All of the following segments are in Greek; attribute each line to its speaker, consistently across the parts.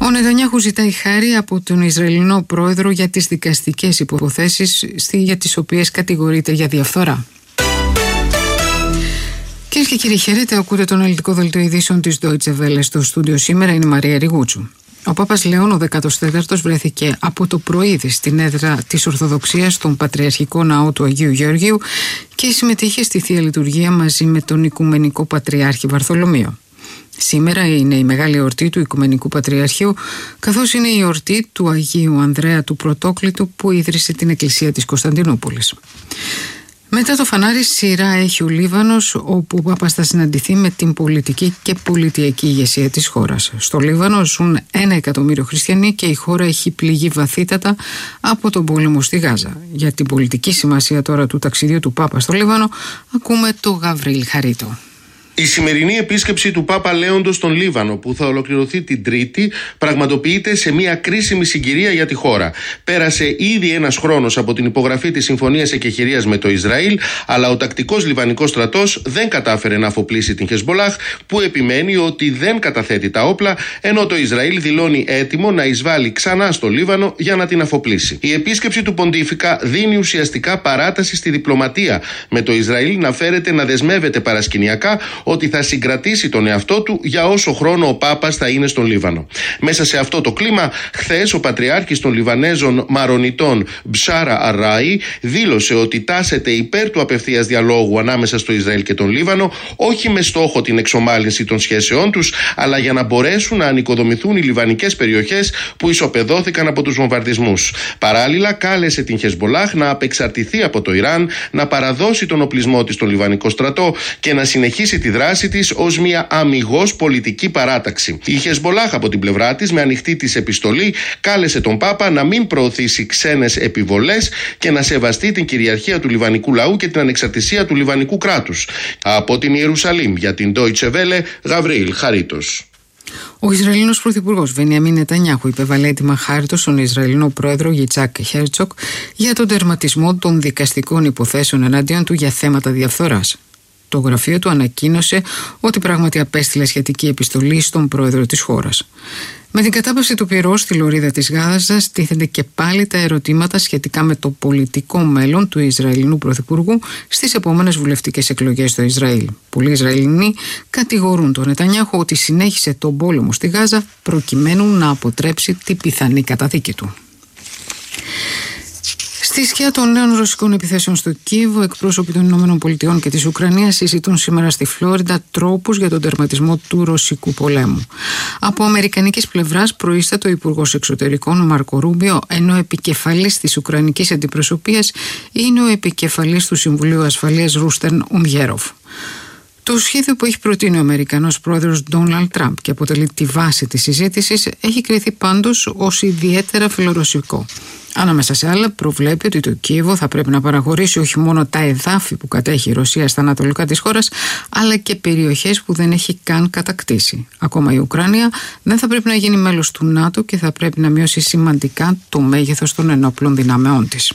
Speaker 1: Ο Νετανιάχου ζητάει χάρη από τον Ισραηλινό πρόεδρο για τις δικαστικές υποθέσεις για τις οποίες κατηγορείται για διαφθορά. Κυρίες και κύριοι, χαίρετε. Ακούτε τον αναλυτικό δελτίο ειδήσεων της Deutsche Welle. Στο στούντιο σήμερα είναι η Μαρία Ριγούτσου. Ο Πάπας Λέων, ο 14ος, βρέθηκε από το πρωί στην έδρα της Ορθοδοξίας στον Πατριαρχικό Ναό του Αγίου Γεωργίου και συμμετείχε στη Θεία Λειτουργία μαζί με τον Οικουμενικό Πατριάρχη Βαρθολομαίο. Σήμερα είναι η μεγάλη εορτή του Οικουμενικού Πατριαρχείου, καθώς είναι η εορτή του Αγίου Ανδρέα του Πρωτόκλητου που ίδρυσε την Εκκλησία της Κωνσταντινούπολης. Μετά το φανάρι, σειρά έχει ο Λίβανος, όπου ο Πάπας θα συναντηθεί με την πολιτική και πολιτιακή ηγεσία της χώρας. Στο Λίβανο ζουν 1 εκατομμύριο χριστιανοί και η χώρα έχει πληγεί βαθύτατα από τον πόλεμο στη Γάζα. Για την πολιτική σημασία τώρα του ταξιδιού του Πάπα στο Λίβανο, ακούμε το Γαβρίλ Χαρίτο.
Speaker 2: Η σημερινή επίσκεψη του Πάπα Λέοντος στον Λίβανο, που θα ολοκληρωθεί την Τρίτη, πραγματοποιείται σε μια κρίσιμη συγκυρία για τη χώρα. Πέρασε ήδη ένας χρόνος από την υπογραφή της Συμφωνίας Εκεχηρίας με το Ισραήλ, αλλά ο τακτικός Λιβανικός στρατός δεν κατάφερε να αφοπλίσει την Χεσμπολάχ, που επιμένει ότι δεν καταθέτει τα όπλα, ενώ το Ισραήλ δηλώνει έτοιμο να εισβάλλει ξανά στο Λίβανο για να την αφοπλίσει. Η επίσκεψη του Ποντίφικα δίνει ουσιαστικά παράταση στη διπλωματία, με το Ισραήλ να φέρεται να δεσμεύεται παρασκηνιακά ότι θα συγκρατήσει τον εαυτό του για όσο χρόνο ο Πάπας θα είναι στον Λίβανο. Μέσα σε αυτό το κλίμα, χθες ο Πατριάρχης των Λιβανέζων Μαρονιτών Μπσάρα Αράι δήλωσε ότι τάσεται υπέρ του απευθείας διαλόγου ανάμεσα στο Ισραήλ και τον Λίβανο, όχι με στόχο την εξομάλυνση των σχέσεών τους, αλλά για να μπορέσουν να ανοικοδομηθούν οι λιβανικές περιοχές που ισοπεδώθηκαν από τους βομβαρδισμούς. Παράλληλα, κάλεσε την Χεσμπολάχ να απεξαρτηθεί από το Ιράν, να παραδώσει τον οπλισμό της στον Λιβανικό στρατό και να συνεχίσει τη δράση της ως μια αμιγώς πολιτική παράταξη. Η Χεσμπολάχ από την πλευρά της, με ανοιχτή της επιστολή, κάλεσε τον Πάπα να μην προωθήσει ξένες επιβολές και να σεβαστεί την κυριαρχία του λιβανικού λαού και την ανεξαρτησία του λιβανικού κράτους. Από την Ιερουσαλήμ για την Deutsche Welle, Γαβρίλ Χαρίτος.
Speaker 1: Ο Ισραηλινός Πρωθυπουργός Μπενιαμίν Νετανιάχου υπέβαλε έτοιμα χάριτο στον Ισραηλινό πρόεδρο Γιτσάκ Χέρτσοκ για τον τερματισμό των δικαστικών υποθέσεων εναντίον του για θέματα διαφθοράς. Το γραφείο του ανακοίνωσε ότι πράγματι απέστειλε σχετική επιστολή στον πρόεδρο της χώρας. Με την κατάπαυση του πυρός στη λωρίδα της Γάζας τίθενται και πάλι τα ερωτήματα σχετικά με το πολιτικό μέλλον του Ισραηλινού Πρωθυπουργού στις επόμενες βουλευτικές εκλογές στο Ισραήλ. Πολλοί Ισραηλινοί κατηγορούν τον Νετανιάχου ότι συνέχισε τον πόλεμο στη Γάζα προκειμένου να αποτρέψει την πιθανή καταδίκη του. Στη σκιά των νέων ρωσικών επιθέσεων στο Κίεβο, εκπρόσωποι των ΗΠΑ και της Ουκρανίας συζητούν σήμερα στη Φλόριντα τρόπους για τον τερματισμό του ρωσικού πολέμου. Από αμερικανικής πλευράς προείσταται ο Υπουργός Εξωτερικών Μάρκο Ρούμπιο, ενώ επικεφαλής της Ουκρανικής Αντιπροσωπείας είναι ο επικεφαλής του Συμβουλίου Ασφαλείας Ρούστερν Ουμγέροφ. Το σχέδιο που έχει προτείνει ο Αμερικανός πρόεδρος Ντόναλντ Τραμπ και αποτελεί τη βάση της συζήτησης έχει κριθεί πάντως ως ιδιαίτερα φιλορωσικό. Ανάμεσα σε άλλα, προβλέπει ότι το Κίεβο θα πρέπει να παραχωρήσει όχι μόνο τα εδάφη που κατέχει η Ρωσία στα ανατολικά της χώρας, αλλά και περιοχές που δεν έχει καν κατακτήσει. Ακόμα η Ουκρανία δεν θα πρέπει να γίνει μέλος του ΝΑΤΟ και θα πρέπει να μειώσει σημαντικά το μέγεθος των ενόπλων δυνάμεών της.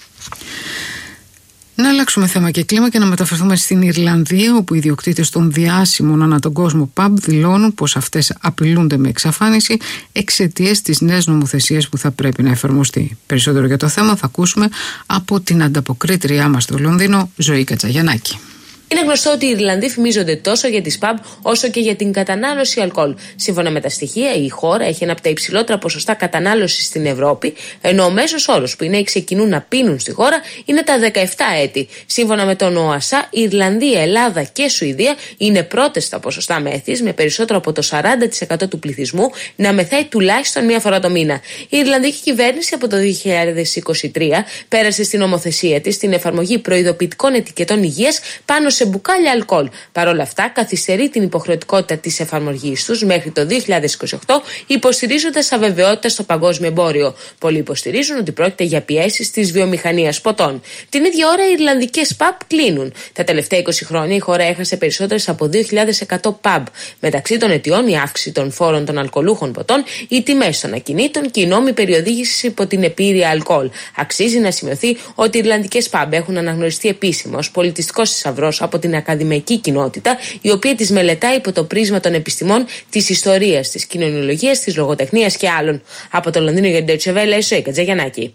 Speaker 1: Να αλλάξουμε θέμα και κλίμα και να μεταφερθούμε στην Ιρλανδία, όπου οι ιδιοκτήτες των διάσημων ανά τον κόσμο pub δηλώνουν πως αυτές απειλούνται με εξαφάνιση εξαιτίας της νέας νομοθεσίας που θα πρέπει να εφαρμοστεί. Περισσότερο για το θέμα θα ακούσουμε από την ανταποκρίτριά μας στο Λονδίνο, Ζωή Κατσαγιαννάκη.
Speaker 3: Είναι γνωστό ότι οι Ιρλανδοί φημίζονται τόσο για τις pub όσο και για την κατανάλωση αλκοόλ. Σύμφωνα με τα στοιχεία, η χώρα έχει ένα από τα υψηλότερα ποσοστά κατανάλωσης στην Ευρώπη, ενώ ο μέσος όρος που οι νέοι ξεκινούν να πίνουν στη χώρα είναι τα 17 έτη. Σύμφωνα με τον ΟΑΣΑ, η Ιρλανδία, Ελλάδα και Σουηδία είναι πρώτες στα ποσοστά μέθης, με περισσότερο από το 40% του πληθυσμού να μεθάει τουλάχιστον μία φορά το μήνα. Η Ιρλανδική κυβέρνηση από το 2023 πέρασε στην νομοθεσία της την εφαρμογή προειδοποιητικών ετικετών υγείας πάνω σε μπουκάλια αλκοόλ. Παρ' όλα αυτά, καθυστερεί την υποχρεωτικότητα της εφαρμογής τους μέχρι το 2028, υποστηρίζοντας αβεβαιότητα στο παγκόσμιο εμπόριο. Πολλοί υποστηρίζουν ότι πρόκειται για πιέσεις της βιομηχανίας ποτών. Την ίδια ώρα, οι Ιρλανδικές pub κλείνουν. Τα τελευταία 20 χρόνια η χώρα έχασε περισσότερες από 2.100 pub. Μεταξύ των αιτιών, η αύξηση των φόρων των αλκοολούχων ποτών, οι τιμές των ακινήτων και οι νόμοι περιοδήγησης υπό την επίρρεια αλκοόλ. Αξίζει να σημειωθεί ότι οι Ιρλανδικές pub έχουν αναγνωριστεί επίσημα ως πολιτιστικός θησαυρός από την ακαδημαϊκή κοινότητα, η οποία τις μελετάει υπό το πρίσμα των επιστημών, της ιστορίας, της κοινωνιολογίας, της λογοτεχνίας και άλλων. Από το Λονδίνο για την Deutsche Welle, Ζωή Κατζαγιαννάκη.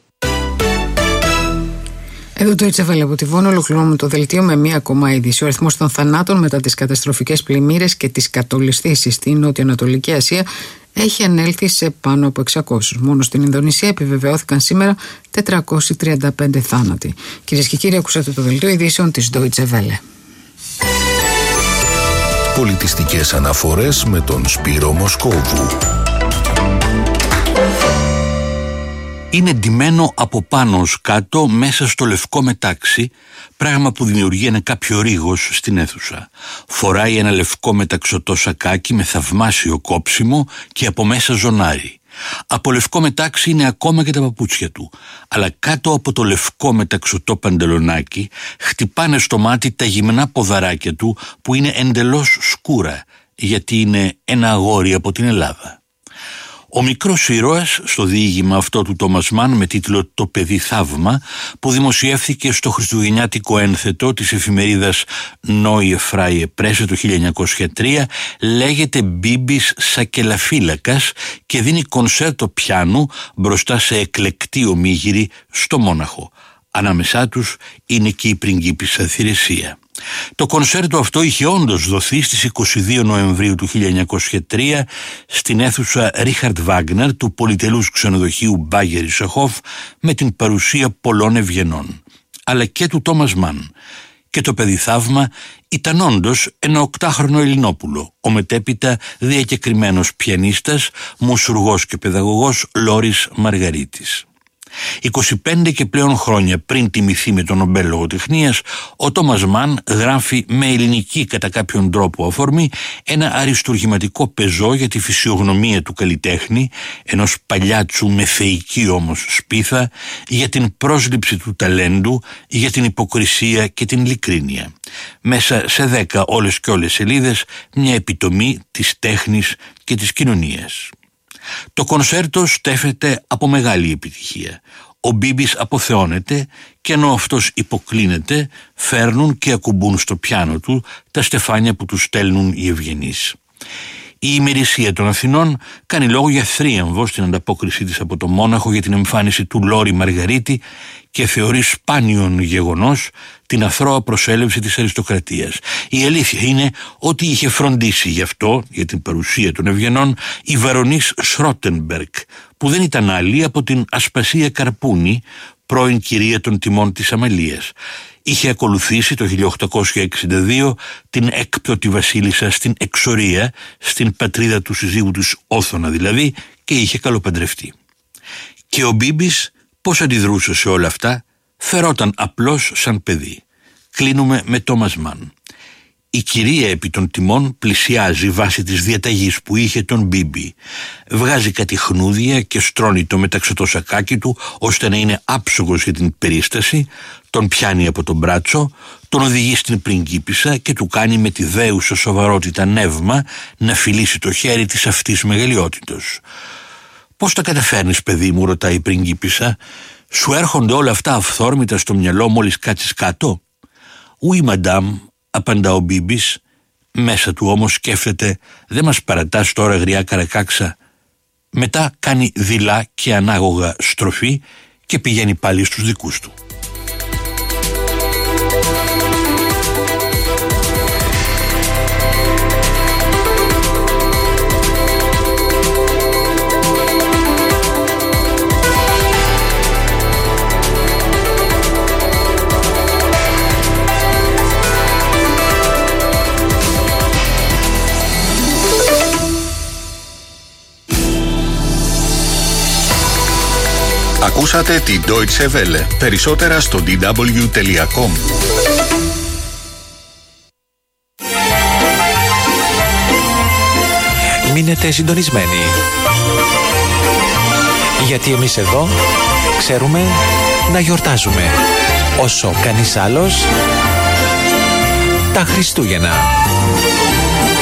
Speaker 1: Εδώ το Deutsche Welle από τη Βόνο ολοκληρώνουμε το δελτίο με μία ακόμα είδηση. Ο αριθμός των θανάτων μετά τις καταστροφικές πλημμύρες και τις κατολισθήσεις στην Νότιο-Ανατολική Ασία έχει ανέλθει σε πάνω από 600. Μόνο στην Ινδονησία επιβεβαιώθηκαν σήμερα 435 θάνατοι. Κυρίες και κύριοι, ακούσατε το δελτίο ειδήσεων της Deutsche Welle.
Speaker 4: Πολιτιστικές αναφορές με τον Σπύρο Μοσκόβου.
Speaker 5: Είναι ντυμένο από πάνω ως κάτω μέσα στο λευκό μετάξι, πράγμα που δημιουργεί ένα κάποιο ρίγος στην αίθουσα. Φοράει ένα λευκό μεταξωτό σακάκι με θαυμάσιο κόψιμο και από μέσα ζωνάρι. Από λευκό μετάξι είναι ακόμα και τα παπούτσια του, αλλά κάτω από το λευκό μεταξωτό παντελονάκι χτυπάνε στο μάτι τα γυμνά ποδαράκια του που είναι εντελώς σκούρα, γιατί είναι ένα αγόρι από την Ελλάδα. Ο μικρός ήρωας στο διήγημα αυτό του Τόμας Μαν με τίτλο «Το παιδί θαύμα», που δημοσιεύθηκε στο χριστουγεννιάτικο ένθετο της εφημερίδας Neue Freie Presse το 1903, λέγεται Μπίμπης Σακελαφύλακας και δίνει κονσέρτο πιάνου μπροστά σε εκλεκτή ομίγυρη στο Μόναχο. Ανάμεσά τους είναι και η πριγκίπισσα Θηρεσία. Το κονσέρτο αυτό είχε όντως δοθεί στις 22 Νοεμβρίου του 1903 στην αίθουσα Ρίχαρντ Βάγνερ του πολυτελούς ξενοδοχείου Μπάγερ Ισαχόφ με την παρουσία πολλών ευγενών, αλλά και του Τόμας Μαν. Και το παιδί θαύμα ήταν όντως ένα 8χρονο Ελληνόπουλο, ο μετέπειτα διακεκριμένος πιανίστας, μουσουργός και παιδαγωγός Λόρης Μαργαρίτης. 25 και πλέον χρόνια πριν τιμηθεί με τον Νομπέλ Λογοτεχνίας, ο Τόμας Μαν γράφει με ελληνική κατά κάποιον τρόπο αφορμή ένα αριστουργηματικό πεζό για τη φυσιογνωμία του καλλιτέχνη, ενός παλιάτσου με θεϊκή όμως σπίθα, για την πρόσληψη του ταλέντου, για την υποκρισία και την ειλικρίνεια. Μέσα σε 10 όλες και όλες σελίδες μια επιτομή της τέχνης και της κοινωνίας. Το κονσέρτο στέφεται από μεγάλη επιτυχία. Ο Μπίμπης αποθεώνεται και ενώ αυτός υποκλίνεται, φέρνουν και ακουμπούν στο πιάνο του τα στεφάνια που του στέλνουν οι ευγενείς. Η ημερησία των Αθηνών κάνει λόγο για θρίαμβο στην ανταπόκρισή της από το Μόναχο για την εμφάνιση του Λόρη Μαργαρίτη και θεωρεί σπάνιον γεγονός την αθρώα προσέλευση της αριστοκρατίας. Η αλήθεια είναι ότι είχε φροντίσει γι' αυτό, για την παρουσία των ευγενών, η Βαρονής Σρότενμπεργκ, που δεν ήταν άλλη από την Ασπασία Καρπούνη, πρώην κυρία των τιμών της Αμαλίας. Είχε ακολουθήσει το 1862 την έκπτωτη βασίλισσα στην εξορία, στην πατρίδα του συζύγου τους Όθωνα δηλαδή, και είχε καλοπαντρευτεί. Και ο Μπίμπης πώς αντιδρούσε σε όλα αυτά? Φερόταν απλώς σαν παιδί. Κλείνουμε με Τόμας Μαν. Η κυρία επί των τιμών πλησιάζει βάσει της διαταγής που είχε τον Μπίμπη. Βγάζει κάτι χνούδια και στρώνει το μεταξωτό σακάκι του ώστε να είναι άψογος για την περίσταση, τον πιάνει από τον μπράτσο, τον οδηγεί στην πριγκίπισσα και του κάνει με τη δέουσα σοβαρότητα νεύμα να φιλήσει το χέρι της αυτής μεγαλειότητος. «Πώς τα καταφέρνεις, παιδί μου?» ρωτάει η πριγκίπισσα. «Σου έρχονται όλα αυτά αυθόρμητα στο μυαλό μόλις κάτσεις κάτω?» «Oui, madame», απαντά ο Μπίμπης. Μέσα του όμως σκέφτεται, «Δεν μας παρατάς τώρα, γριά καρακάξα?» Μετά κάνει δειλά και ανάγωγα στροφή και πηγαίνει πάλι στους δικούς του.
Speaker 4: Ακούσατε την Deutsche Welle. Περισσότερα στο dw.com.
Speaker 6: Μείνετε συντονισμένοι. Γιατί εμείς εδώ ξέρουμε να γιορτάζουμε όσο κανείς άλλος τα Χριστούγεννα.